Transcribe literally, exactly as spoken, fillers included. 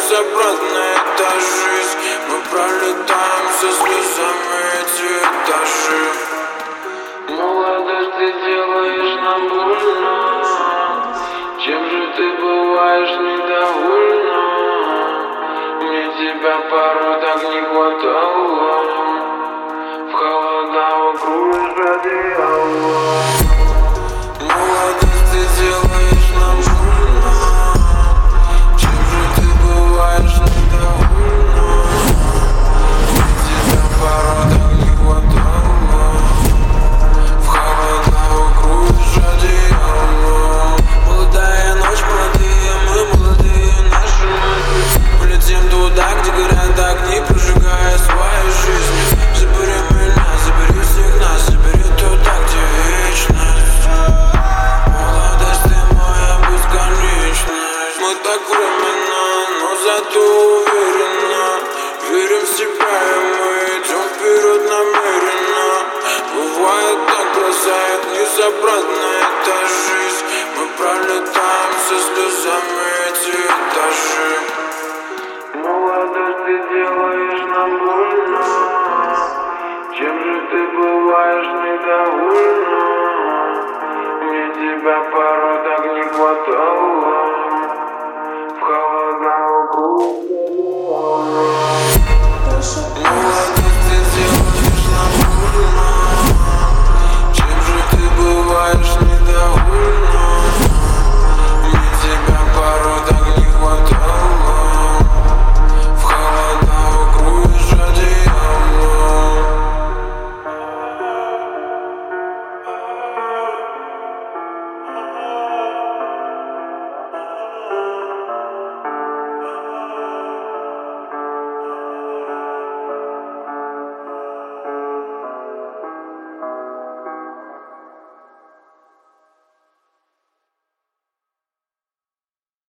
незабратно эта жизнь. Мы пролетаем со слезами эти этажи. Молодость, ты делаешь нам больно. Чем же ты бываешь недовольна? Мне тебя порой так не хватало. В холода вокруг одеяло. Молодость, ты делаешь нам больно. Чем же ты бываешь недовольна? Мне тебя порой так не хватало. В холода вокруг одеяло. Молодая ночь, молодые мы, молодые наши мы. Полетим туда, где горят огни, прожигая свою жизнь. Забери меня, забери всех нас, забери туда, где вечность. Молодость, ты моя бесконечность. Мы так временно, но зато уверенно. Верим в себя, и мы идем вперед намеренно. Бывает так, бросает вниз обратно эта жизнь. Мы пролетаем со слезами эти